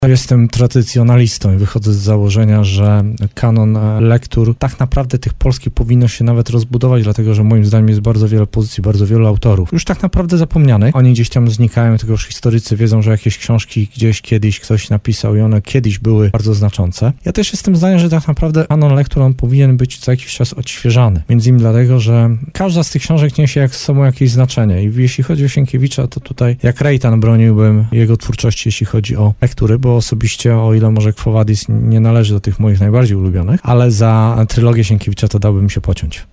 Jestem tradycjonalistą i wychodzę z założenia, że kanon lektur tak naprawdę tych polskich powinno się nawet rozbudować, dlatego że moim zdaniem jest bardzo wiele pozycji, bardzo wielu autorów. Już tak naprawdę zapomnianych. Oni gdzieś tam znikają, tylko już historycy wiedzą, że jakieś książki gdzieś kiedyś ktoś napisał i one kiedyś były bardzo znaczące. Ja też jestem zdania, że tak naprawdę kanon lektur on powinien być co jakiś czas odświeżany. Między innymi dlatego, że każda z tych książek niesie jak z sobą jakieś znaczenie i jeśli chodzi o Sienkiewicza, to tutaj jak Rejtan broniłbym jego twórczości, jeśli chodzi o lektury, bo osobiście, o ile może Quo Vadis nie należy do tych moich najbardziej ulubionych, ale za trylogię Sienkiewicza to dałbym się pociąć.